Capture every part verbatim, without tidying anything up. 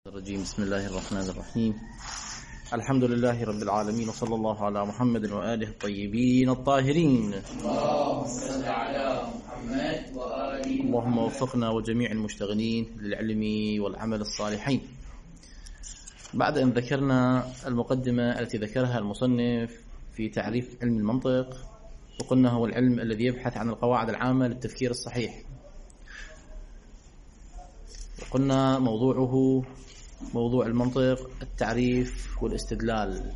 الرجيم. بسم الله الرحمن الرحيم. الحمد لله رب العالمين، وصلى الله على محمد وآله الطيبين الطاهرين. اللهم صل على محمد وآله. اللهم وفقنا وجميع المشتغلين للعلم والعمل الصالحين. بعد أن ذكرنا المقدمة التي ذكرها المصنف في تعريف علم المنطق، وقلنا هو العلم الذي يبحث عن القواعد العامة للتفكير الصحيح، وقلنا موضوعه موضوع المنطق التعريف والاستدلال.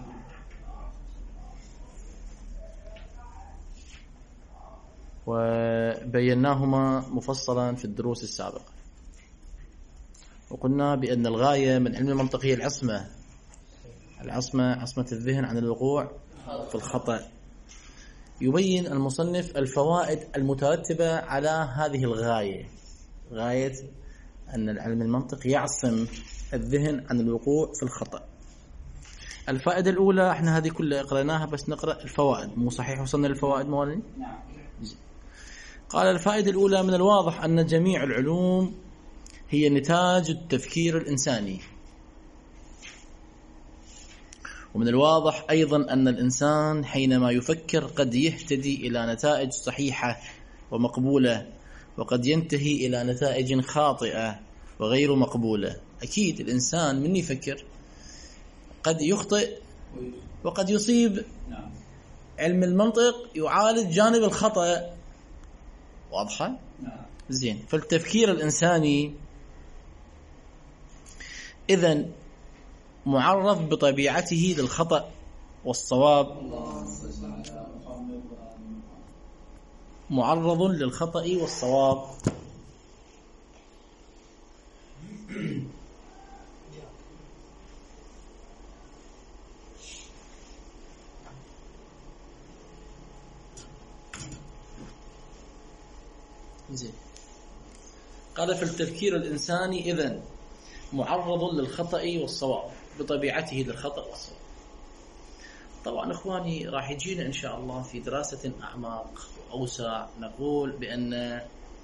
وبيناهما مفصلا في الدروس السابقة، وقلنا بأن الغاية من علم المنطق هي العصمة العصمة عصمة الذهن عن الوقوع في الخطأ. يبين المصنف الفوائد المترتبة على هذه الغاية، غاية أن العلم المنطق يعصم الذهن عن الوقوع في الخطأ. الفائدة الأولى، احنا هذه كلها قرأناها بس نقرأ الفوائد، مو صحيح وصلنا للفوائد موالين؟ نعم. قال الفائدة الأولى: من الواضح أن جميع العلوم هي نتاج التفكير الإنساني، ومن الواضح أيضا أن الإنسان حينما يفكر قد يهتدي إلى نتائج صحيحة ومقبولة، وقد ينتهي إلى نتائج خاطئة وغير مقبولة. أكيد الإنسان من يفكر قد يخطئ وقد يصيب. علم المنطق يعالج جانب الخطأ، واضحة؟ زين. فالتفكير الإنساني إذن معرض بطبيعته للخطأ والصواب، معرض للخطأ والصواب. زين. قال: في التفكير الإنساني إذن معرض للخطأ والصواب، بطبيعته للخطأ والصواب. طبعا إخواني راح يجينا إن شاء الله في دراسة أعمق وأوسع نقول بأن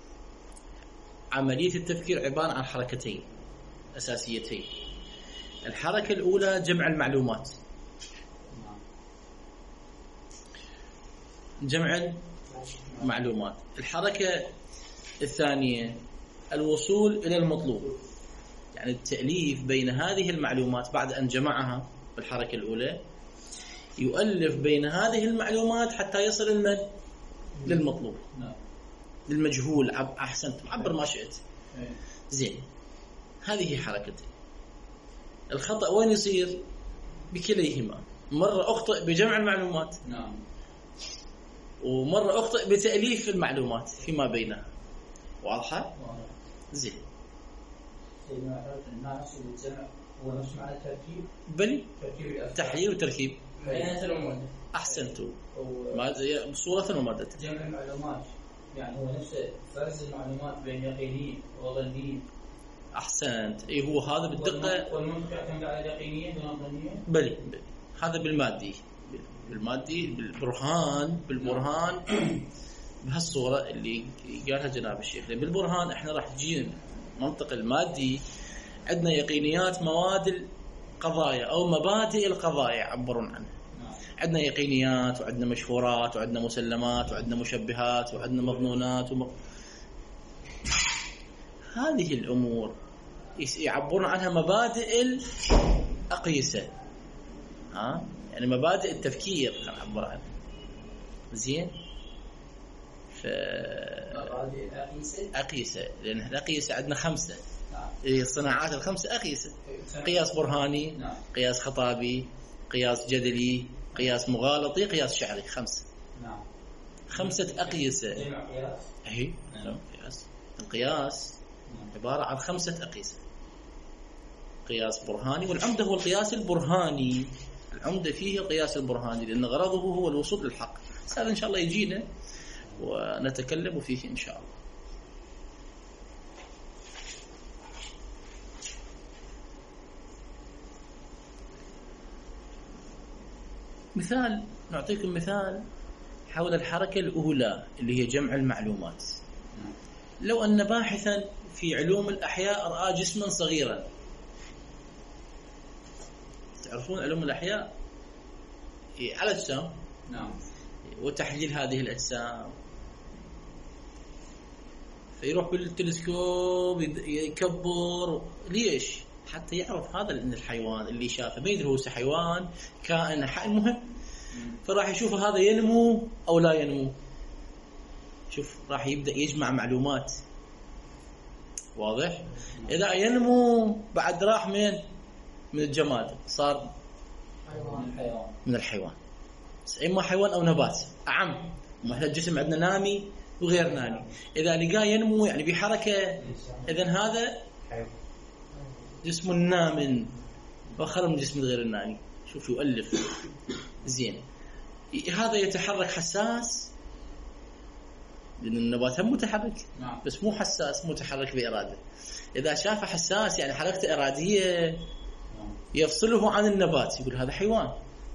عملية التفكير عبارة عن حركتين أساسيتين. الحركة الأولى جمع المعلومات، جمع المعلومات. الحركة الثانية الوصول إلى المطلوب، يعني التأليف بين هذه المعلومات. بعد أن جمعها بالحركة الأولى يؤلف بين هذه المعلومات حتى يصل المن للمطلوب، للمجهول. أحسنت، عبر ما شئت. زين. هذه حركتي. الخطأ وين يصير؟ بكليهما. مرة أخطئ بجمع المعلومات، نعم، ومرة أخطئ بتأليف المعلومات فيما بينها. واضحة؟ زين. الناس والجمع هو نفس معنى التركيب، بل تركيب تحليل وتركيب. أحسنتوا. صورة ومادة. جمع المعلومات يعني هو نفس فرز المعلومات بين يقينية وظنية. أحسنت. إيه هو هذا بالدقة. والمنطق يعتمد على يقينية دون ظنية. بل هذا بالمادي، بالمادي بالبرهان بالبرهان بهالصورة اللي قالها جناب الشيخ. بالبرهان احنا راح تجينا منطق المادي، عندنا يقينيات مواد القضايا أو مبادئ القضايا يعبرون عنها. عندنا يقينيات وعندنا مشهورات وعندنا مسلمات وعندنا مشبهات وعندنا مظنونات وم... هذه الأمور يعبرون عنها مبادئ الأقيسة، ها؟ يعني مبادئ التفكير اللي نعبر عنها. زين. ف... أقيسة، لأن الأقيسة عندنا خمسة. الصناعات الخمسة أقيسة: قياس برهاني، قياس خطابي، قياس جدلي، قياس مغالطي، قياس شعري. خمسة. خمسة أقيسة. أهي قياس. القياس عبارة عن خمسة أقيسة. قياس برهاني، والعمدة هو القياس البرهاني. العمدة فيه القياس البرهاني، لأن غرضه هو الوصول للحق. هذا إن شاء الله يجينا ونتكلم فيه إن شاء الله. مثال، نعطيكم مثال حول الحركة الأولى اللي هي جمع المعلومات. لو أن باحثا في علوم الأحياء رأى جسما صغيرا تعرفون علوم الأحياء على الأجسام. نعم. وتحليل هذه الأجسام، فيروح بالتلسكوب يكبر. ليش؟ حتى يعرف هذا ان الحيوان اللي شافه ما يدري هو حيوان كائن حي مهم، فراح يشوف هذا ينمو او لا ينمو. شوف راح يبدا يجمع معلومات. واضح؟ اذا ينمو بعد راح من من الجماد صار حيوان. من الحيوان، اما حيوان او نبات اعم. ما احنا الجسم عندنا نامي وغير نامي. اذا لقاه ينمو يعني بحركه، اذا هذا جسم نام واخر من جسم غير النامي. شوف يؤلف زين. هذا يتحرك حساس لان النبات هم متحرك بس مو حساس، متحرك باراده. اذا شافه حساس يعني حركته اراديه يفصله عن النبات، يقول هذا حيوان.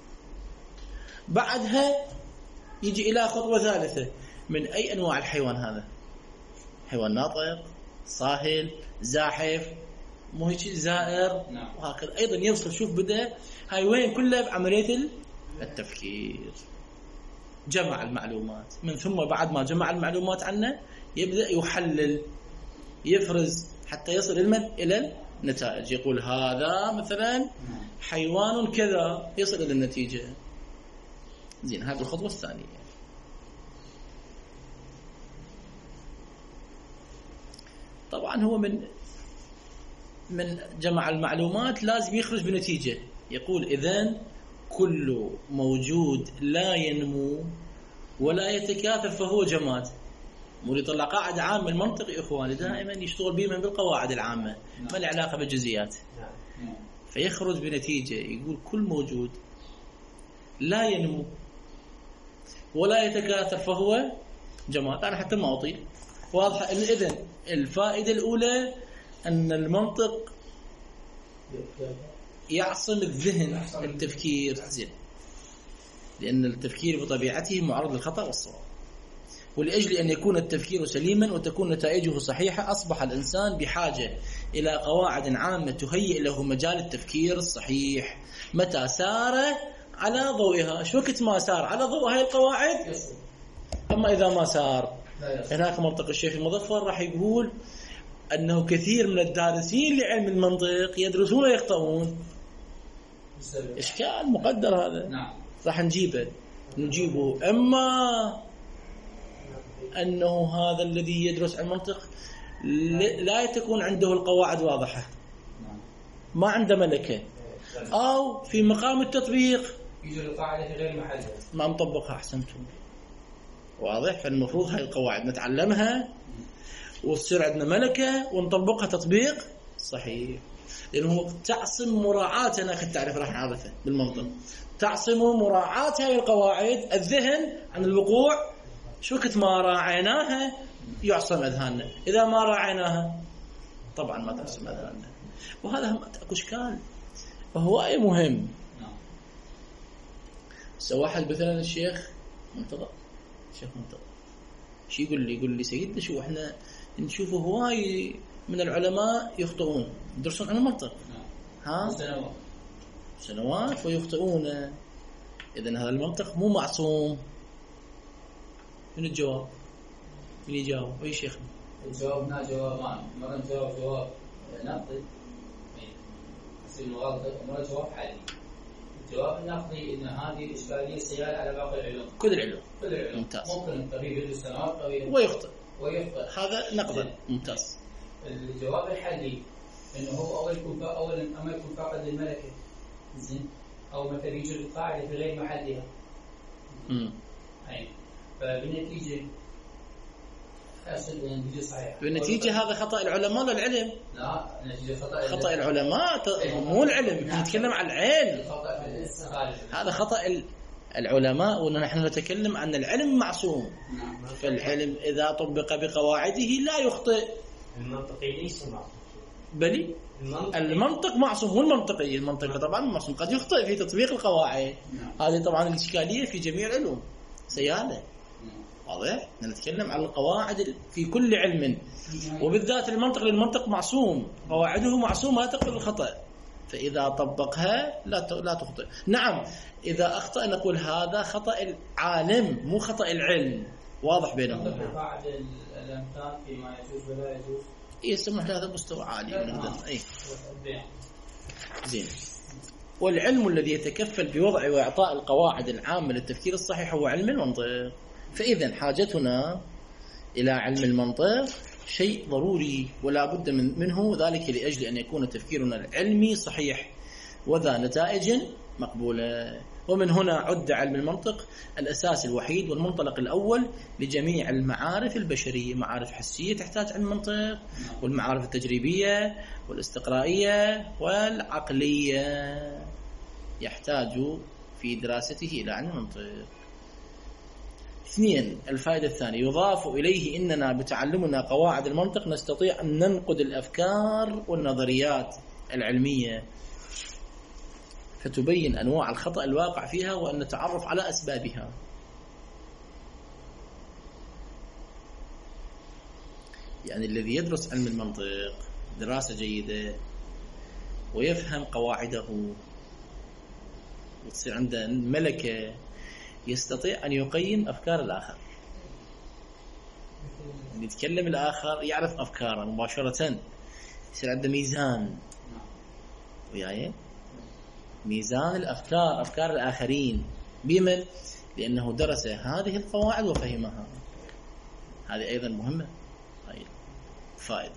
بعدها يجي الى خطوه ثالثه، من اي انواع الحيوان هذا؟ حيوان ناطق، صاهل، زاحف، مو هيك زائر، وهكذا. ايضا يفصل. شوف بدا هاي وين كلها بعمليه التفكير. جمع المعلومات، من ثم بعد ما جمع المعلومات عنه يبدا يحلل، يفرز حتى يصل الى النتائج. يقول هذا مثلا حيوان كذا، يصل الى النتيجه. زين، هذه الخطوه الثانيه. طبعا هو من من جمع المعلومات لازم يخرج بنتيجة. يقول إذن كل موجود لا ينمو ولا يتكاثر فهو جماد. مو يطلع قاعدة عامة المنطق يا إخواني، دائما يشتغل بيها بالقواعد العامة، ما له علاقة بالجزئيات. فيخرج بنتيجة يقول كل موجود لا ينمو ولا يتكاثر فهو جماد. أنا حتى ما أطيل واضحة. إذن الفائدة الأولى أن المنطق يعصم الذهن التفكير، زين، لأن التفكير بطبيعته معرض للخطأ والصواب. ولأجل أن يكون التفكير سليما وتكون نتائجه صحيحة أصبح الإنسان بحاجة إلى قواعد عامة تهيئ له مجال التفكير الصحيح متى سار على ضوئها. شو وقت ما سار على ضوء هاي القواعد. أما إذا ما سار، هناك منطق الشيخ المظفر راح يقول أنه كثير من الدارسين لعلم المنطق يدرسون ويخطئون. إشكال مقدر هذا. نعم. راح نجيبه نجيبه أما أنه هذا الذي يدرس المنطق لا تكون عنده القواعد واضحة، ما عنده ملكة، أو في مقام التطبيق يجي القاعدة في غير محلها ما مطبقها. أحسنتم. واضح. فالمفروض هاي القواعد نتعلمها وتصير عندنا ملكة ونطبقها تطبيق صحيح، لأنه تعصم مراعاتنا. كنت تعرف راح نعرفه بالمنطق، تعصم مراعاة هاي القواعد الذهن عن الوقوع. شو كنت ما راعيناها يعصم أذهاننا، إذا ما راعيناها طبعا ما تعصم أذهاننا. وهذا هم أكو إشكال، فهو أي مهم. سو واحد مثلا الشيخ منتظر، الشيخ منتظر شو يقول لي؟ يقول لي سيدنا شو احنا نشوفه هواي من العلماء يخطئون، يدرسون عن المنطق ها سنوات سنوات ويخطئون. إذن هذا المنطق مو معصوم. من الجواب؟ من يجاوب؟ أي شيخ؟ الجوابنا جوابان، مرة نجاوب جواب نقدي يصير مغالطة، ومرة جواب حالي. الجواب النقدي إن هذه الإشكالية سيالة على باقي العلوم، كل العلوم. كل العلوم. ممتاز. ممكن الطبيب يدرس سنوات طويلة ويخطئ ويخطئ، هذا نقدا. ممتاز. الجواب الحالي إنه هو أول يكون أولا أما يكون فاقد للملكة، زين، أو مثلا يجي القاعدة في غير محلها. امم أي فبالنتيجة النتيجة صحيحة. بالنتيجة هذا خطأ العلماء ولا العلم؟ لا، النتيجة خطأ خطأ العلماء، مو العلم. نتكلم عن العلم. خطأ في الاستخارج. هذا خطأ العلماء، ونحن نتكلم عن العلم معصوم. فالعلم إذا طبق بقواعده لا يخطئ. المنطقي ليس معصوم، بلي المنطق معصوم. مو المنطقي، المنطق طبعا معصوم، قد يخطئ في تطبيق القواعد. هذه طبعا الإشكالية في جميع العلوم سيالة. واضح؟ نتكلم عن القواعد في كل علم، وبالذات المنطق، للمنطق معصوم، قواعده معصومة لا تقبل الخطأ. فإذا طبقها لا لا تخطئ. نعم إذا أخطأ نقول هذا خطأ العالم مو خطأ العلم. واضح بينهم. بعد الأمثال فيما يجوز ولا يجوز يسمح هذا مستوى عالي من نقدر. أي زين. والعلم الذي يتكفل بوضع وإعطاء القواعد العامة للتفكير الصحيح هو علم المنطق. فإذا حاجتنا إلى علم المنطق شيء ضروري ولا بد من منه، ذلك لأجل أن يكون تفكيرنا العلمي صحيح وذا نتائج مقبولة. ومن هنا عد علم المنطق الأساس الوحيد والمنطلق الأول لجميع المعارف البشرية. معارف حسية تحتاج علم منطق، والمعارف التجريبية والاستقرائية والعقلية يحتاج في دراسته إلى علم المنطق. اثنين، الفائدة الثانية، يضاف إليه إننا بتعلمنا قواعد المنطق نستطيع أن ننقد الأفكار والنظريات العلمية فتبين أنواع الخطأ الواقع فيها وأن نتعرف على أسبابها. يعني الذي يدرس علم المنطق دراسة جيدة ويفهم قواعده وتصير عنده ملكة يستطيع أن يقيم أفكار الآخر. يتكلم الآخر يعرف أفكاره مباشرة، يصير عنده ميزان وياي ميزان الأفكار، أفكار الآخرين. بمن؟ لأنه درس هذه القواعد وفهمها. هذه أيضا مهمة، هاي فائدة.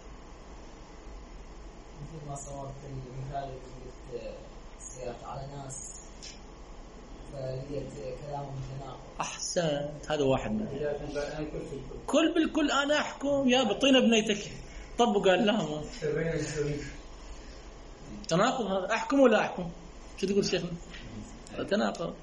مثل ما صورت المثال اللي قلت سيرت على ناس فلقيت كلامهم متناقض. أحسن، هذا واحد منهم. كل بالكل أنا أحكم يا بطينا بنيتك طبق قال لا تناقض. هذا أحكم ولا أحكم؟ شو تقول شيخنا؟ تناقض.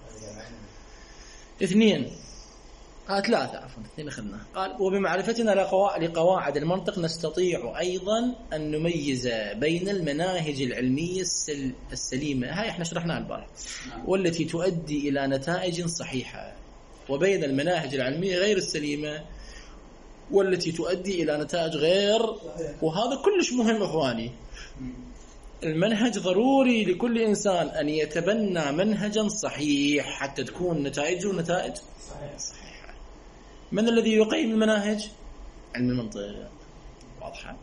اثنين آه ثلاثة عفوا اثنين أخذنا. قال وبمعرفتنا لقواعد المنطق نستطيع أيضا أن نميز بين المناهج العلمية السليمة، هاي احنا شرحناها البارح، والتي تؤدي إلى نتائج صحيحة، وبين المناهج العلمية غير السليمة والتي تؤدي إلى نتائج غير. وهذا كلش مهم إخواني. المنهج ضروري لكل إنسان أن يتبنى منهجا صحيح حتى تكون نتائجه نتائج صحيحة. من الذي يقيم المناهج؟ علم المنطق. واضحة.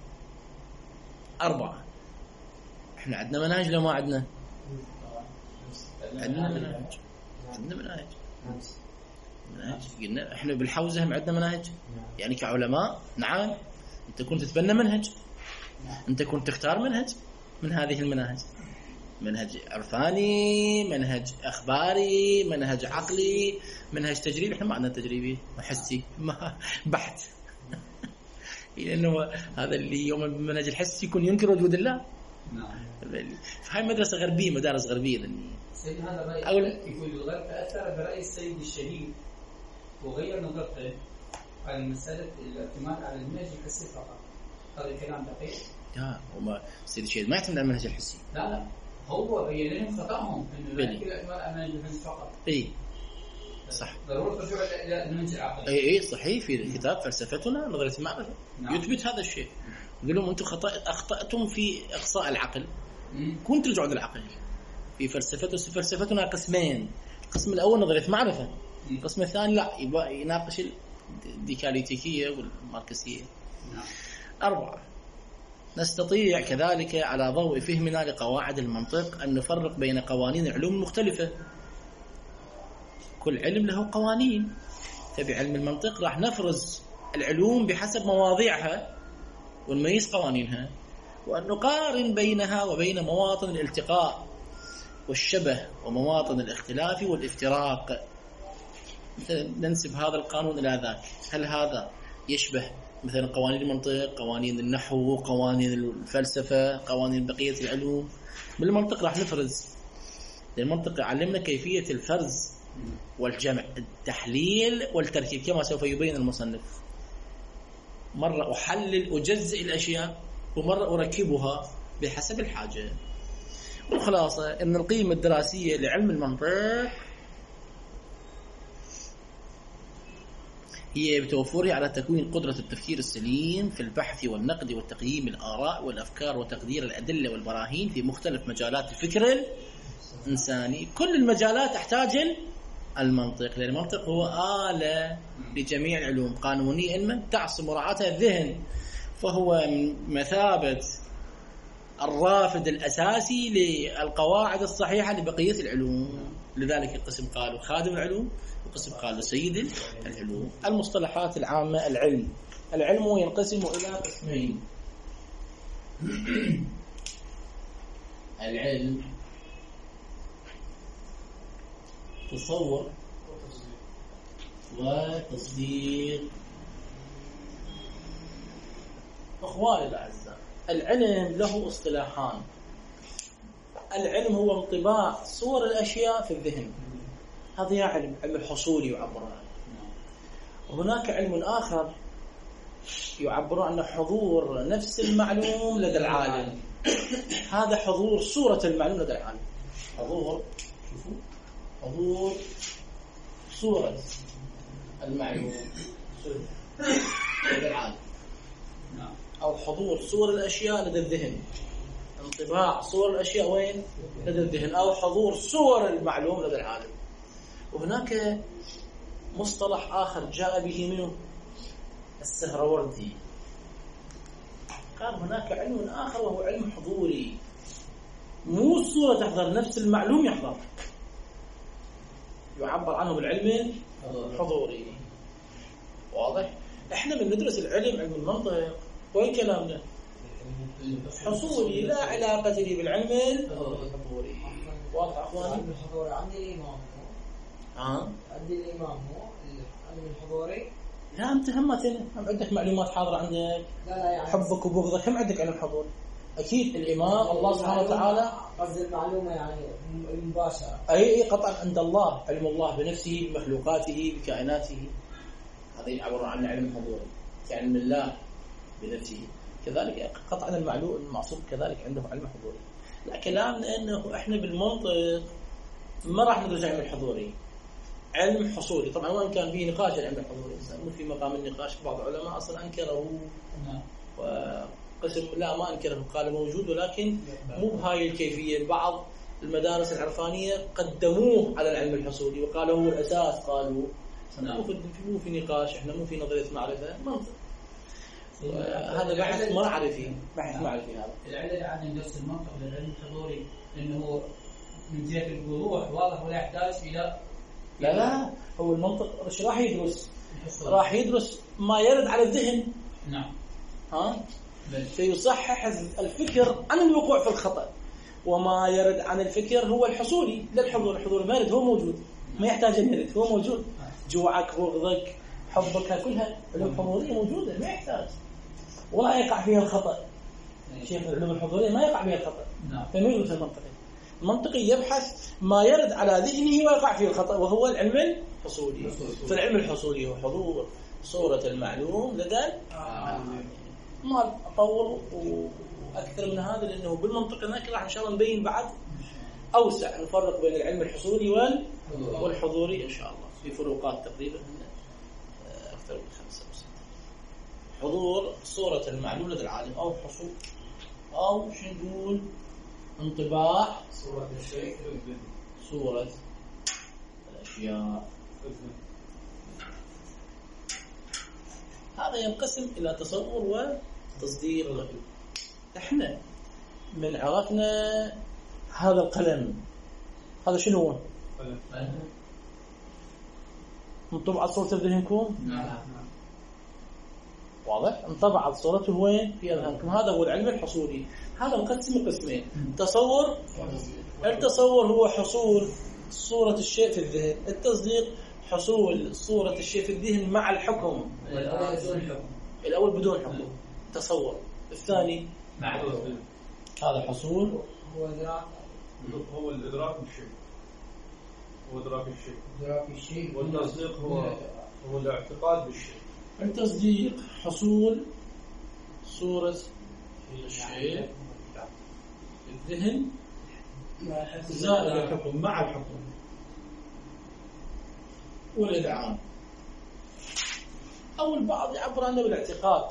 أربعة، إحنا عندنا مناهج لو ما عندنا؟ عندنا مناهج. عندنا مناهج. مناهج. قلنا إحنا بالحوزة هم عندنا مناهج. يعني كعلماء نعم أنت كنت تتبنى منهج، أنت كنت تختار منهج من هذه المناهج، منهج عرفاني، منهج أخباري، منهج عقلي، منهج تجريبي. إحنا ما عندنا تجريبي وحسي ما بحث لأنه هذا اللي يوم المنهج الحسي يكون ينكر وجود الله. نعم. فهي مدرسة غربية، مدارس غربية. سيد هذا رأي يقول الغرب تأثر برأي السيد الشهيد وغير نظرته على مسألة الاعتماد على المنهج الحسي فقط. هذا الكلام دقيق؟ لا، وما السيد الشهيد ما يعتمد على المنهج الحسي. لا لا، هو بين لهم خطأهم إنه لا يمكن الاعتماد على المنهج الحسي فقط. إيه صح. ضرورة الرجوع إلى المنهج العقلي. إيه إيه صحيح. في كتاب فلسفتنا نظرية المعرفة نعم. يثبت هذا الشيء. يقول لهم أنتم أخطأتم في إقصاء العقل، كنت ترجعوا للعقل. في فلسفته فلسفتنا قسمين، القسم الأول نظرية معرفة، القسم الثاني لا يبقى يناقش الديكاليتيكية والماركسية. نعم. أربعة، نستطيع كذلك على ضوء فهمنا لقواعد المنطق أن نفرق بين قوانين العلوم المختلفة. كل علم له قوانين، فبعلم المنطق راح نفرز العلوم بحسب مواضيعها ونميز قوانينها، وأن نقارن بينها وبين مواطن الالتقاء والشبه ومواطن الاختلاف والافتراق. ننسب هذا القانون إلى ذاك، هل هذا يشبه مثلا قوانين المنطق، قوانين النحو، قوانين الفلسفة، قوانين بقية العلوم؟ بالمنطق راح نفرز. المنطق يعلمنا كيفية الفرز والجمع، التحليل والتركيب كما سوف يبين المصنف. مرة أحلل أجزئ الأشياء ومرة أركبها بحسب الحاجة. والخلاصة أن القيمة الدراسية لعلم المنطق هي بتوفرها على تكوين قدرة التفكير السليم في البحث والنقد وتقييم الآراء والأفكار وتقدير الأدلة والبراهين في مختلف مجالات الفكر الإنساني. كل المجالات تحتاج المنطق، لأن المنطق هو آلة لجميع العلوم، قانونية علما تعصم مراعاتها الذهن، فهو مثابة الرافد الأساسي للقواعد الصحيحة لبقية العلوم. لذلك القسم قالوا خادم العلوم، القسم قالوا سيد العلوم. المصطلحات العامة: العلم. العلم ينقسم إلى قسمين: العلم تصور وتصديق. أخواني الأعزاء، العلم له اصطلاحان. العلم هو انطباع صور الأشياء في الذهن، هذا علم، علم الحصول يعبر عنه. وهناك علم آخر يعبر عنه حضور نفس المعلوم لدى العالم، هذا حضور صورة المعلوم لدى العالم. حضور شوفوا حضور صورة المعلوم لدى العالم، أو حضور صور الأشياء لدى الذهن. انطباع صور الأشياء وين؟ لدى الذهن، أو حضور صور المعلوم لدى العالم. وهناك مصطلح آخر جاء به منه السهروردي، قال هناك علم آخر وهو علم حضوري، مو الصورة تحضر، نفس المعلوم يحضر، يعبر عنه بالعلم الحضوري. واضح؟ احنا من ندرس العلم، علم المنطق، وين كلامنا؟ حصولي، لا علاقة لي بالعلم الحضوري. واضح اخواني؟ العلم الحضوري عندي الإمام ها؟ عندي الإمام هو العلم الحضوري. لا انت هم هم عندك معلومات حاضرة عندك، لا لا يعني حبك وبغضك، هم عندك علم حضوري. اكيد الامام الله سبحانه وتعالى قصد المعلومة يعني المباشرة. اي قطعا عند الله، علم الله بنفسه بمخلوقاته بكائناته، هذا يعبر عن علم حضوري كعلم الله بنفسه. كذلك قطعا المعلوم المعصوم كذلك عنده علم حضوري. لا كلامنا انه احنا بالمنطق ما راح ندرس علم الحضوري، علم حصولي. طبعا وان كان فيه نقاش العلم الحضوري، مو في مقام النقاش، بعض العلماء اصلا انكره، وقسم لا ما انكره، قال موجود ولكن مو بهاي الكيفيه. بعض المدارس العرفانيه قدموه على العلم الحصولي وقالوا هو الاساس، قالوا مو في مو في نقاش، احنا مو في نظريه معرفه، منطق. هذا بحث معرفي، بحث معرفي. هذا العلة عن ندرس المنطق للعلم الحضوري انه من جهه الوضوح واضح ولا يحتاج الى لا لا هو المنطق ايش راح يدرس؟ راح يدرس ما يرد على الذهن. نعم. ها؟ فيصحح الفكر عن الوقوع في الخطأ، وما يرد عن الفكر هو الحصولي، لا الحضور. الحضور ما يرد، هو موجود، ما يحتاج أن يرد، هو موجود. جوعك، بغضك، حبك، كلها علوم حضورية موجودة، ما يحتاج ولا يقع فيها الخطأ. شيخ العلوم الحضورية ما يقع فيها الخطأ. نعم. فما يدرس المنطقي. المنطقي يبحث ما يرد على ذهنه ويقع فيه الخطأ، وهو العلم الحصولي. فالعلم الحصولي هو حضور صورة المعلوم لدى العالم. ما أطول وأكثر من هذا لأنه بالمنطق هناك راح إن شاء الله نبين بعد أوسع، نفرق بين العلم الحصولي والحضوري إن شاء الله في فروقات تقريبا أكثر من خمسة أو ستة. حضور صورة المعلوم لدى العالم، أو حصول، أو شو نقول انطباع صورة الشيء، صورة الأشياء. هذا ينقسم إلى تصور وتصدير. إحنا من عرفنا هذا القلم، هذا شنو هو؟ انطبعت صورته في ذهنكم؟ نعم. واضح؟ انطبعت صورته وين؟ في أذهانكم. هذا هو العلم الحصولي. هذا مقسم قسمين: تصور، التصور هو حصول صورة الشيء في الذهن، التصديق حصول صورة الشيء في الذهن مع الحكم. الأول بدون حكم، الأول بدون حكم تصور، الثاني معلوم. هذا حصول هو إدراك، هو الإدراك بالشيء، هو إدراك الشيء. إدراك الشيء. والتصديق هو هو الاعتقاد بالشيء. التصديق حصول صورة الشيء في الذهن زائد الحكم مع الحكم. والإذعان أو البعض يعبر عنه بالاعتقاد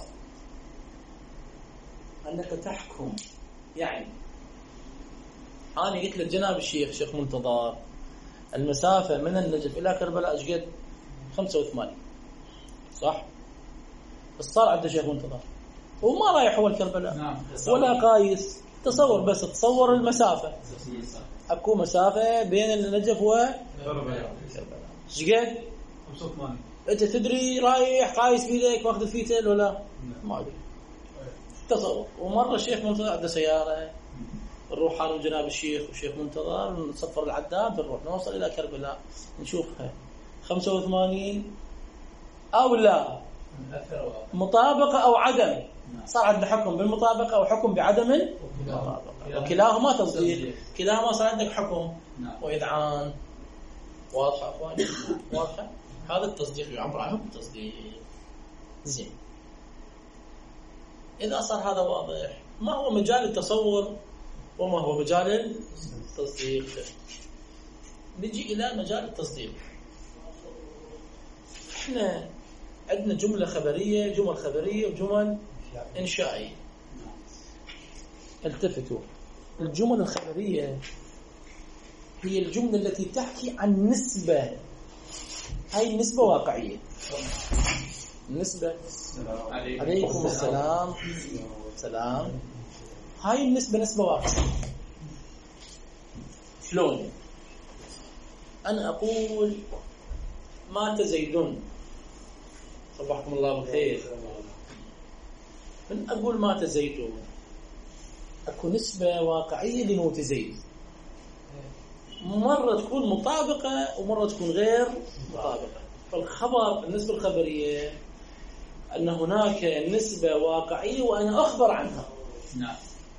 أنك تحكم. يعني أنا قلت لك جناب الشيخ شيخ منتظر المسافة من النجف إلى كربلاء ايش قد؟ خمسة وثمانين، صح؟ بس صار عنده شيخ منتظر وما رايح هو الكربلاء نعم. ولا قايس، تصور بس تصور المسافة، أكو مسافة بين النجف وكربلاء ايش قد؟ خمسة وثمانين. أنت تدري رايح قايس بيدك ماخذ الفيتل ولا؟ ما أدري. تصور. ومرة الشيخ منتظر عنده سيارة نروح أنا وجناب الشيخ وشيخ منتظر نسفر العداد نروح نوصل إلى كربلاء نشوفها خمسة وثمانين أو لا، مطابقة أو عدم. صار عندنا حكم بالمطابقة أو حكم بعدم المطابقة، وكلاهما تصديق، كلاهما صار عندك حكم وإذعان. واضحة أخواني؟ واضحة؟ هذا التصديق يعبر عنه بالتصديق. زين، إذا صار هذا واضح، ما هو مجال التصور وما هو مجال التصديق؟ نجي إلى مجال التصديق. إحنا عندنا جملة خبرية، جمل خبرية وجمل إنشائية. التفتوا، الجمل الخبرية هي الجملة التي تحكي عن نسبة، هاي النسبة واقعية. النسبة عليكم السلام سلام، هاي النسبة نسبة واقعية. شلون؟ أنا أقول مات زيدون، صبحكم الله بالخير. من أقول مات زيدون أكو نسبة واقعية لموت زيد، مرة تكون مطابقة ومرة تكون غير مطابقة. فالخبر النسبة الخبرية أن هناك نسبة واقعية وأنا أخبر عنها. نعم.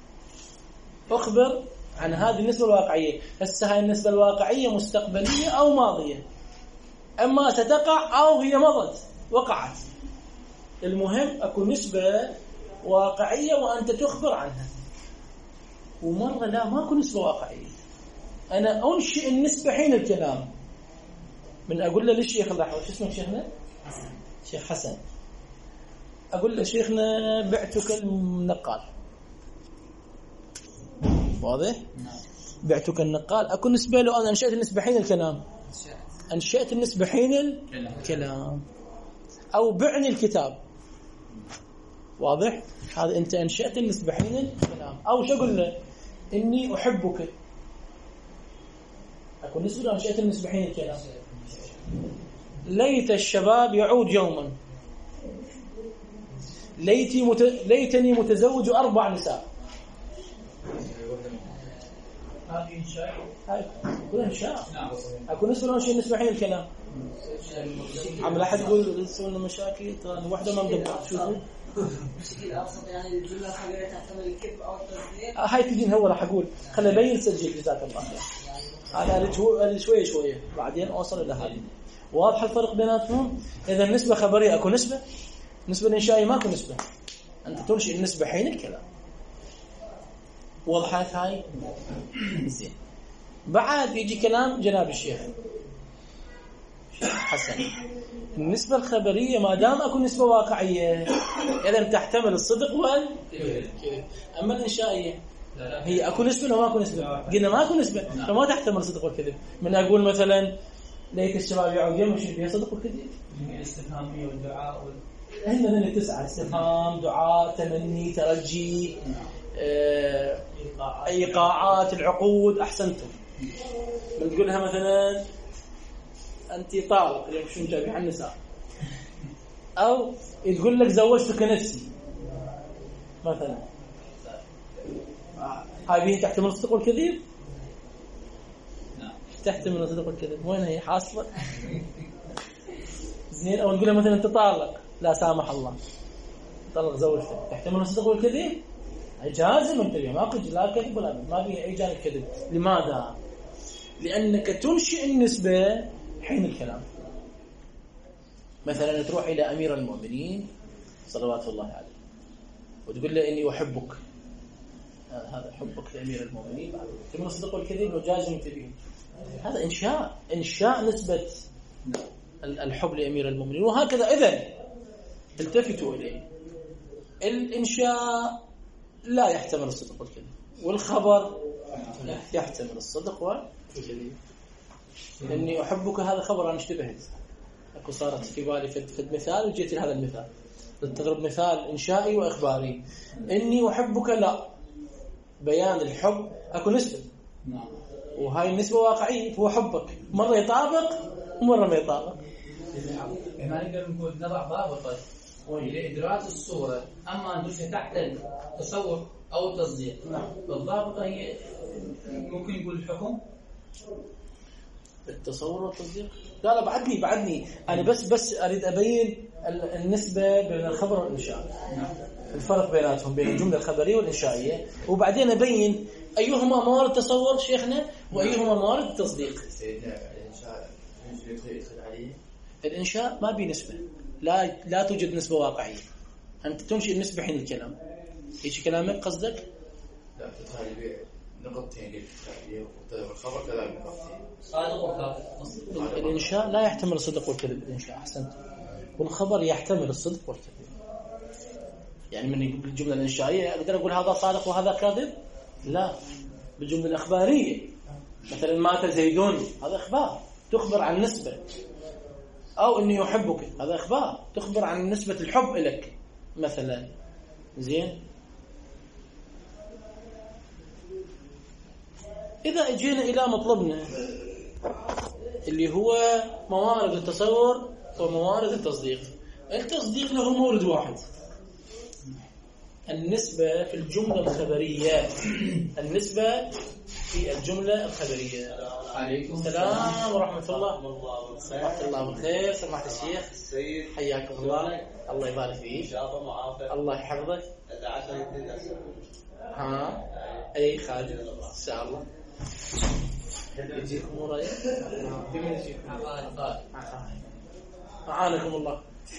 أخبر عن هذه النسبة الواقعية. هسه هاي النسبة الواقعية مستقبلية أو ماضية، أما ستقع أو هي مضت وقعت. المهم أكو نسبة واقعية وأنت تخبر عنها. ومرة لا، ما أكو نسبة واقعية، أنا أنشئ النسبة حين الكلام. من أقول له للشيخ الله يحفظه، شو اسمك شيخنا؟ شيخ حسن. أقول له شيخنا بعتك النقال، واضح؟ بعتك النقال، أكو نسبة له أنا أنشأت النسبة حين الكلام، أنشأت النسبة حين الكلام. أو بعني الكتاب، واضح؟ هذا أنت أنشأت النسبة حين الكلام. أو شو أقول له؟ إني أحبك، أكو نسبة له أنشأت النسبة حين الكلام. ليت الشباب يعود يوما، ليتي مت... ليتني متزوج أربع نساء. هذه إنشاء، هاي كل إنشاء. أكو نسبة له شيء نسبة حين الكلام. عم لا أحد يقول تسوون مشاكل، ترى واحدة ما مدبرة. شوفوا بشكل أبسط يعني الجملة الخبرية تحتمل الكذب أو التصديق. هاي تجين هو راح أقول خلي أبين سجل جزاك الله خير. أنا شوية شوية بعدين أوصل إلى هذه. واضح الفرق بيناتهم؟ إذا النسبة خبرية أكو نسبة، نسبة الإنشائية ما أكو نسبة. أنت تنشئ النسبة حين الكلام. وضحت هاي؟ زين. بعد يجي كلام جناب الشيخ حسن. النسبة الخبرية ما دام أكو نسبة واقعية إذا تحتمل الصدق والكذب. أما الإنشائية هي أكو نسبة ولا ما أكو نسبة؟ قلنا ما أكو نسبة فما تحتمل الصدق والكذب. من أقول مثلا ليت الشباب يعود يوم وش فيها صدق والكذب؟ الاستفهامية والدعاء وال... هن من التسعة: استفهام، دعاء، تمني، ترجي، آه، إيقاعات، العقود. أحسنتم. من تقولها مثلا أنت طالق اليوم شو مجابي عن النساء، أو تقول لك زوجتك نفسي مثلا، هاي بيه تحتمل الصدق والكذب؟ تحتمل الصدق والكذب. وين هي حاصلة؟ زين. أو نقولها مثلا أنت طالق، لا سامح الله طلق زوجتك، تحتمل الصدق والكذب؟ جازم أنت اليوم ما قلت لا كذب ولا ما في أي جانب كذب. لماذا؟ لأنك تنشئ النسبة حين الكلام. مثلا تروح إلى أمير المؤمنين صلوات الله عليه وتقول له إني أحبك، هذا حبك لأمير المؤمنين تحتمل الصدق والكذب وجازم تبين. هذا إنشاء، إنشاء نسبة الحب لأمير المؤمنين. وهكذا إذن التفتوا إليه. الإنشاء لا يحتمل الصدق والكذب، والخبر يحتمل الصدق والكذب. إني أحبك هذا خبر أنا اشتبهت، أكو صارت في بالي فد مثال وجيت لهذا المثال، تضرب مثال إنشائي وإخباري. إني أحبك لا، بيان الحب أكو نسبة، وهاي النسبة واقعية، هو حبك مرة يطابق ومرة ما يطابق. ما نقدر نقول نضع ضابطا لإدراك الصورة، أما ندرسها تحت التصور أو التصديق. الضابطة هي ممكن يقول الحكم، التصور والتصديق. لا لا بعدني بعدني أنا بس بس أريد أبين النسبة بين الخبر والإنشاء، الفرق بيناتهم بين الجملة الخبرية والإنشائية، وبعدين أبين أيهما موارد التصور شيخنا وأيهما موارد التصديق. الإنشاء ما بي نسبة، لا لا توجد نسبة واقعية. أنت تنشئ النسبة حين الكلام، إيش كلامك قصدك؟ لا تتخيل نقطتين الخبر كذا نقطتين صادق وكاذب. الإنشاء لا يحتمل الصدق والكذب، الإنشاء أحسنت، والخبر يحتمل الصدق والكذب. يعني من الجملة الإنشائية أقدر أقول هذا صادق وهذا كاذب؟ لا. بالجملة الأخبارية مثلا مات زيدون، هذا إخبار تخبر عن نسبة، أو إني يحبك هذا إخبار تخبر عن نسبة الحب إليك مثلا. زين، إذا اجينا إلى مطلبنا اللي هو موارد التصور وموارد التصديق، التصديق له مورد واحد، النسبة في الجملة الخبرية. النسبة في الجملة الخبرية. عليكم السلام ورحمة الله. سمحت الله بالخير، سمحت الشيخ السيد، حياكم الله. الله يبارك فيك، شاطر معافى، الله يحفظك. عشان يبتدي ها أي خادم إن شاء الله. يجيكم وراي بمن يجيكم؟ أعانكم الله.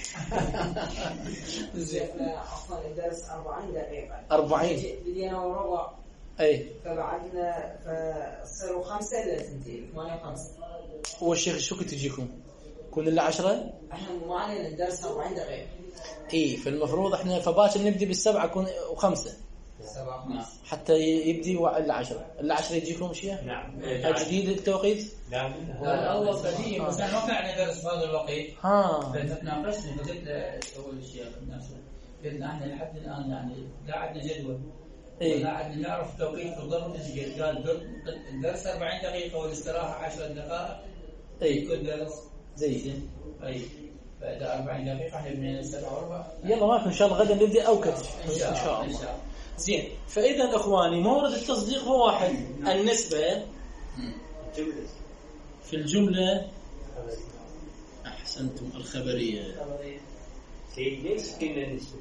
زين، أصلا الدرس أربعين دقيقة. أربعين. بدينا وربع. أي. فبعدنا فصاروا خمسة إلى ثنتين، ثمانية وخمسة. هو الشيخ شو كنت تجيكم؟ كون إلا عشرة؟ إحنا ما علينا الدرس أربعين دقيقة. إيه، فالمفروض إحنا فباكر نبدي بالسبعة كون وخمسة. سبعة خمسة. حتى يبدي إلا عشرة، إلا عشرة يجيكم شيء؟ نعم. جديد التوقيت؟ نعم. الأول قديم بس أنا ما كان عندنا درس بهذا الوقت. ها. فتناقشنا فقلت أول الشيخ الناس قلنا إحنا لحد الآن يعني لا عندنا جدول. إيه. لا عندنا نعرف توقيت بالضبط. قال الدرس أربعين دقيقة والاستراحة عشر دقائق. إيه. كل درس. زين. أي. فإذا أربعين دقيقة إحنا بنين السبعة وربع. يلا ما في إن شاء الله غدا نبدأ أو كتر. إن شاء الله. إن شاء الله. زين، فإذا أخواني مورد التصديق هو واحد، النسبة في الجملة. أحسنتم، الخبرية. ليش قلنا النسبة؟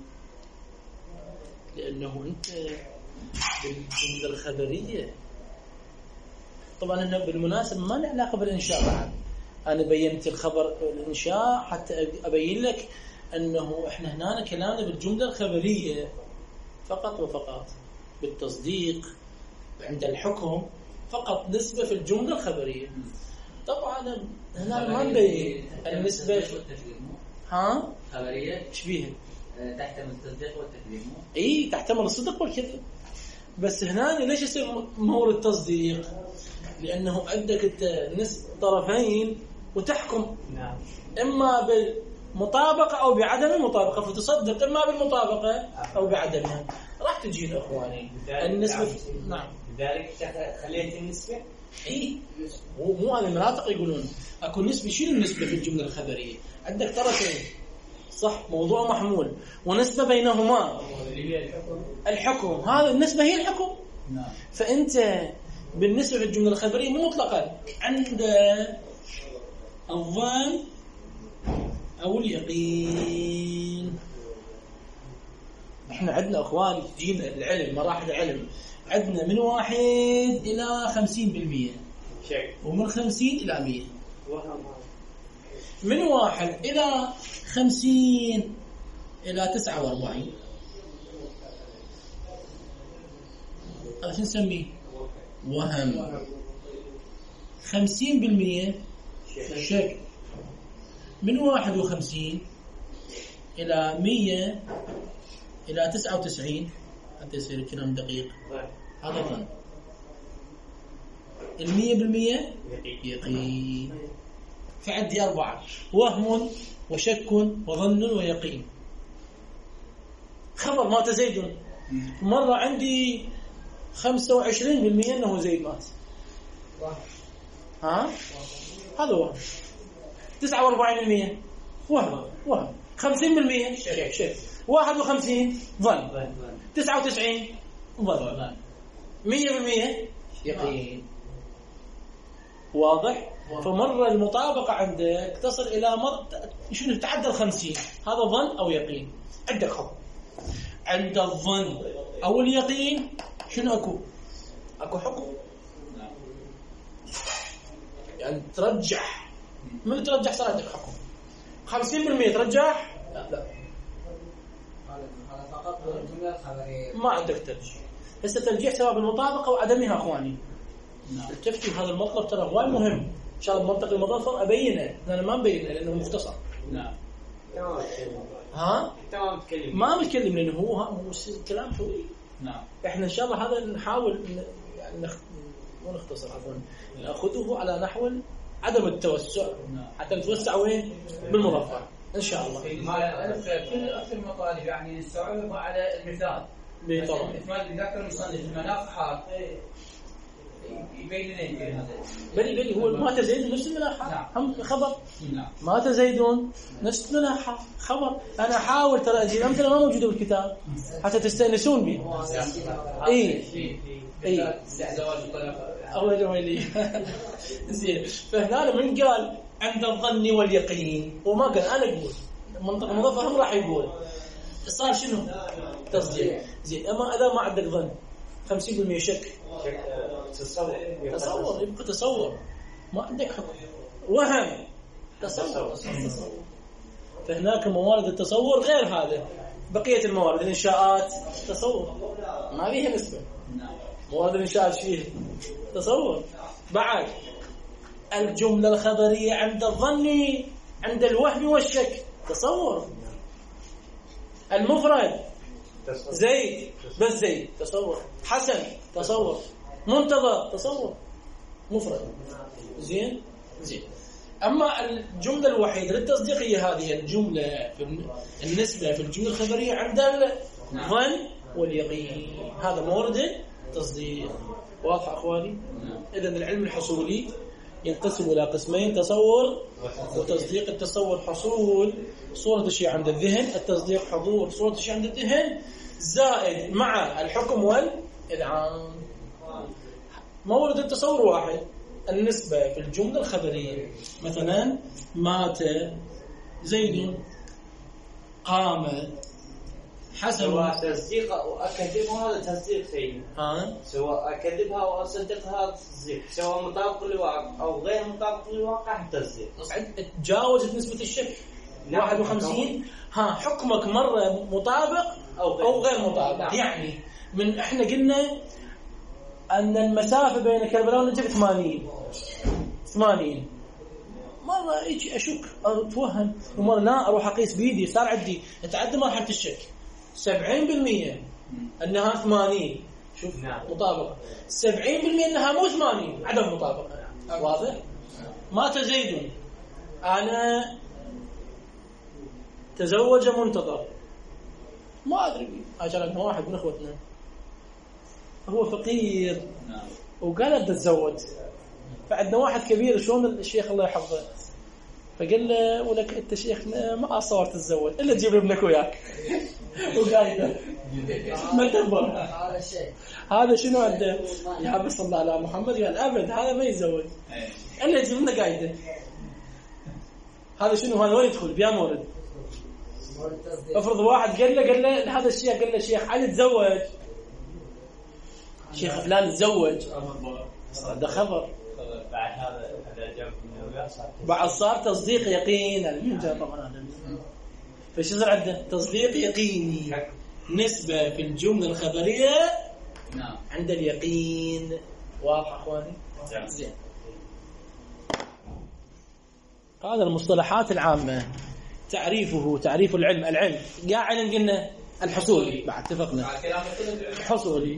لأنه أنت بالجملة الخبرية طبعا أنه بالمناسبة ما له علاقة بالإنشاء بعد. أنا بينت الخبر الإنشاء حتى أبين لك أنه إحنا هنا كلامنا بالجملة الخبرية فقط وفقط. بالتصديق عند الحكم فقط نسبة في الجملة الخبرية. طبعا هنا ما نبين النسبة. ها؟ خبرية إيش بيها؟ تحتمل التصديق والتكذيب. إيه، تحتمل الصدق والكذب. بس هنا ليش يصير مورد تصديق؟ لأنه عندك أنت نسبة طرفين وتحكم. نعم. إما بالمطابقة أو بعدم المطابقة، فتصدق إما بالمطابقة أو بعدمها. راح تجينا أخواني النسبة. نعم. لذلك خليت النسبة. إيه، مو مو هذه المناطق يقولون أكو نسبة. شنو النسبة في الجملة الخبرية؟ عندك طرفين صح، موضوع محمول ونسبة بينهما الحكم. هذا النسبة هي الحكم. نعم. فأنت بالنسبة في الجملة الخبرية مو مطلقا عند الظن أو اليقين. إحنا عندنا أخواني جينا العلم مراحل العلم عندنا من واحد إلى خمسين بالمية ومن خمسين إلى مية. من واحد إلى خمسين إلى تسعة وأربعين هذا شو نسميه؟ وهم. خمسين بالمية شك. من واحد وخمسين إلى مية إلى تسعة وتسعين حتى يصير الكلام دقيق، هذا ظن. المية بالمية يقين. فعندي أربعة: وهم وشك وظن ويقين. خبر مات زيد، مرة عندي خمسة وعشرين بالمية أنه زيد مات، ها هذا وهم. تسعة وأربعين بالمية وهم وهم. خمسين بالمية شك شك. واحد وخمسين ظن. تسعة وتسعين ظن. مية بالمية يقين. واضح؟ فمرة المطابقة عندك تصل إلى مر... شنو تعدى الخمسين، هذا ظن أو يقين. عندك حكم عند الظن أو اليقين. شنو أكو؟ أكو حكم، يعني ترجح. من ترجح صار عندك حكم. خمسين بالمية ترجح؟ لا لا، هذا فقط الجملة الخبرية، ما عندك ترجيح. هسه ترجيح سواء بالمطابقة أو عدمها أخواني. التفتي هذا المطلب ترى هواي مهم. إن شاء الله بمنطق المظفر أبينه، أنا ما مبينه لأنه مختصر. نعم. ها؟ تمام تكلم. ما بتكلم لأنه هو هو كلام طويل. نعم. إحنا إن شاء الله هذا نحاول يعني نخ... مو نختصر عفوا، نأخذه على نحو عدم التوسع حتى نتوسع وين؟ بالمظفر إن شاء الله. كل أكثر المطالب يعني نستوعبها على المثال. طبعا. مثال ذكر المصنف المناقحات يبين لنا يمكن هذا. بلي بلي هو مات زيد نفس المناحة. هم خبر. نعم. مات زيدون نفس المناحة خبر. أنا أحاول ترى أجيب أمثلة ما موجودة بالكتاب حتى تستأنسون بي. إيه. إيه. زواج الطلاق. أولي أولي. زين. فهنا من قال عند الظن واليقين وما قال أنا أقول منطق المظفر هم راح يقول صار شنو تصديق. زين. أما إذا ما عندك ظن خمسين بالمية شك تصور تصور يبقى تصور ما عندك حكم. وهم تصور تصور. فهناك موارد التصور غير هذا. بقية الموارد الإنشاءات تصور ما فيها نسبة. موارد الإنشاءات فيها تصور. بعد الجملة الخبرية عند الظن عند الوهم والشك تصور. المفرد زيد بس زيد تصور. حسن تصور. منتظر تصور. مفرد. زين زين. أما الجملة الوحيدة للتصديق هي هذه الجملة في النسبة في الجملة الخبرية عند الظن واليقين. هذا مورد التصديق. واضح أخواني؟ إذن العلم الحصولي ينقسم إلى قسمين: تصور وتصديق. التصور حصول صورة الشيء عند الذهن، التصديق حضور صورة الشيء عند الذهن زائد مع الحكم والإذعان. مورد التصور واحد: النسبة في الجملة الخبرية. مثلا مات زيد، قام حسن. سواء تصديق أو أكذبها هذا تصديق سيد. ها؟ سواء أكذبها أو أصدقها هذا تصديق. سواء مطابق للواقع أو غير مطابق للواقع تصديق. تجاوزت نسبة الشك واحد وخمسين. ها حكمك مرة مطابق أو غير, أو غير مطابق. يعني من إحنا قلنا أن المسافة بين كربلاء والنجف ثمانين ثمانين. مرة يجي أشك أتوهم ومرة لا أروح أقيس بيدي صار عندي أتعدى مرحلة الشك. سبعين بالمية أنها ثمانين. شوف مطابقة. سبعين بالمية أنها مو ثمانين عدم مطابقة. واضح؟ مات زيد، أنا تزوج منتظر ما أدري أجل أنه واحد من أخوتنا هو فقير وقال أبدأ أتزوج. فعندنا واحد كبير شلون الشيخ الله يحفظه فقال له ولك أنت شيخ ما أصور تتزوج إلا تجيب ابنك وياك. وقايده ما تكبر. هذا الشيء هذا شنو عنده يا عبد صلى الله على محمد؟ قال أبد هذا ما يتزوج إلا يجيب لنا قايده. هذا شنو؟ هذا وين يدخل بيا مورد. افرض واحد قال له قال له هذا الشيخ قال له شيخ علي تزوج، شيخ فلان تزوج، ده خبر. بعد هذا هذا جاب من صار بعد صار تصديق يقين. المين جاء طبعا هذا فايش يصير عنده؟ تصديق يقيني. نسبة في الجملة الخبرية نعم عند اليقين. واضح اخواني؟ زين. هذا المصطلحات العامة تعريفه تعريف العلم. العلم قاع علم قلنا الحصولي بعد اتفقنا حصولي،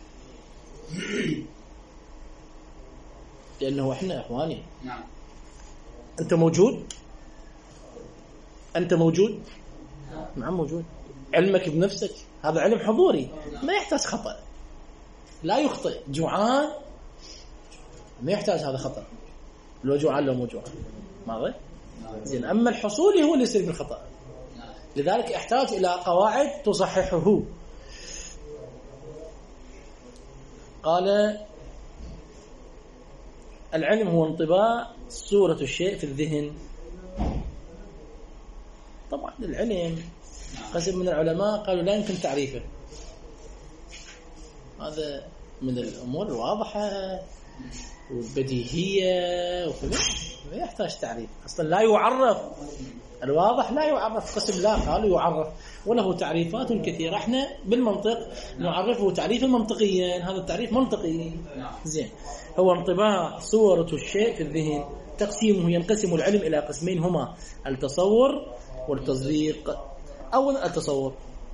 لأنه إحنا إخواني نعم. أنت موجود، أنت موجود نعم موجود. علمك بنفسك هذا علم حضوري ما يحتاج خطأ، لا يخطئ. جوعان ما يحتاج هذا خطأ، لو جوعان لو مو جوعان ماذا زين. أما الحصولي هو اللي يصير بالخطأ، لذلك يحتاج إلى قواعد تصححه. قال العلم هو انطباع صورة الشيء في الذهن. طبعا العلم قسم من العلماء قالوا لا يمكن تعريفه، هذا من الأمور الواضحة والبديهية وكذا ما يحتاج تعريف أصلا، لا يعرف. الواضح لا يعرف، قسم لا قالوا يعرف وله تعريفات كثيرة. احنا بالمنطق نعرفه تعريفا منطقيا، هذا التعريف منطقي زين. هو انطباع صورة الشيء في الذهن. تقسيمه ينقسم العلم إلى قسمين هما التصور والتصديق. أولا التصور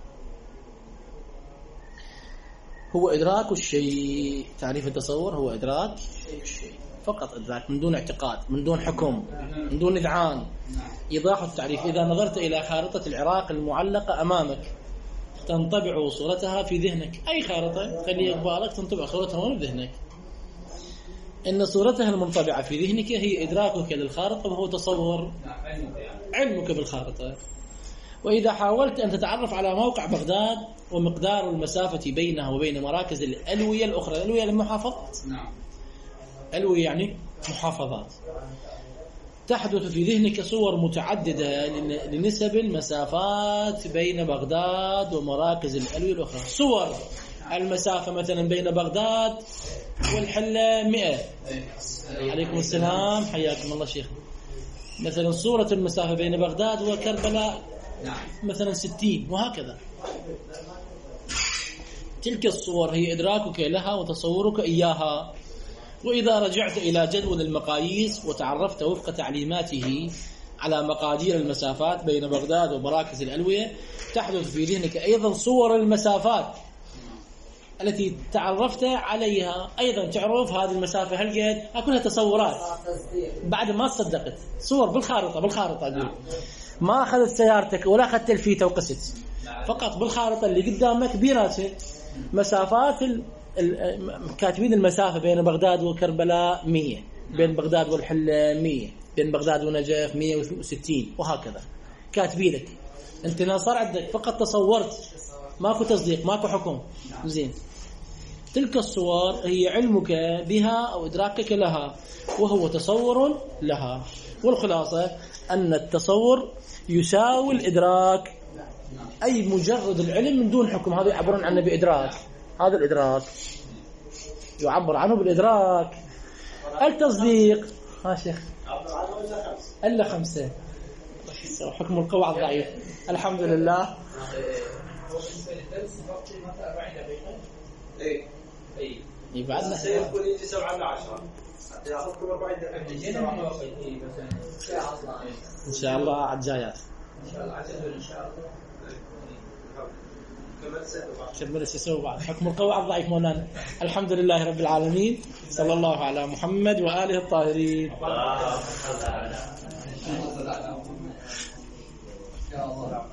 هو إدراك الشيء. تعريف التصور هو إدراك الشيء فقط، إدراك من دون اعتقاد، من دون حكم، من دون إذعان. إيضاح التعريف: إذا نظرت إلى خارطة العراق المعلقة أمامك تنطبع صورتها في ذهنك. أي خارطة خلي يقبالك تنطبع صورتها هون في ذهنك. إن صورتها المنطبعة في ذهنك هي إدراكك للخارطة وهو تصور علمك بالخارطة. وإذا حاولت أن تتعرف على موقع بغداد ومقدار المسافة بينها وبين مراكز الألوية الأخرى، الألوية المحافظات، ألوية يعني محافظات، تحدث في ذهنك صور متعددة لنسب المسافات بين بغداد ومراكز الألوية الأخرى. صور المسافة مثلا بين بغداد والحلة مئة. عليكم السلام حياكم الله شيخ. مثلا صورة المسافة بين بغداد وكربلاء مثلا ستين، وهكذا. تلك الصور هي إدراكك لها وتصورك إياها. وإذا رجعت إلى جدول المقاييس وتعرفت وفق تعليماته على مقادير المسافات بين بغداد ومراكز الألوية تحدث في ذهنك أيضا صور المسافات التي تعرفت عليها. أيضا تعرف هذه المسافة هل قد كلها تصورات بعد ما صدقت، صور بالخارطة بالخارطة أقول. ما أخذت سيارتك ولا أخذت الفيتة وقست، فقط بالخارطة اللي قدامك بيناتها مسافات. كاتبين المسافة بين بغداد وكربلاء مية، بين بغداد والحلة مية، بين بغداد ونجف مية وستين، وهكذا كاتبينك. انت صار عندك فقط تصورت، ماكو تصديق ماكو حكم زين. تلك الصور هي علمك بها أو إدراكك لها وهو تصور لها. والخلاصة أن التصور يساوي الإدراك، أي مجرد العلم من دون حكم. هذا يعبرون عنه بإدراك، هذا الإدراك يعبر عنه بالإدراك. التصديق ها شيخ إلا خمسة حكم القوى الضعيف. الحمد لله. اي اي يبعدنا سيكون يجي سبعة لعشرة حتى ياخذكم أربعين دقيقة إن شاء الله على الجايات. إن شاء الله عجل إن شاء الله. كمل السيسو بعد حكم القوى الضعيف مولانا. الحمد لله رب العالمين، صلى الله على محمد وآله الطاهرين.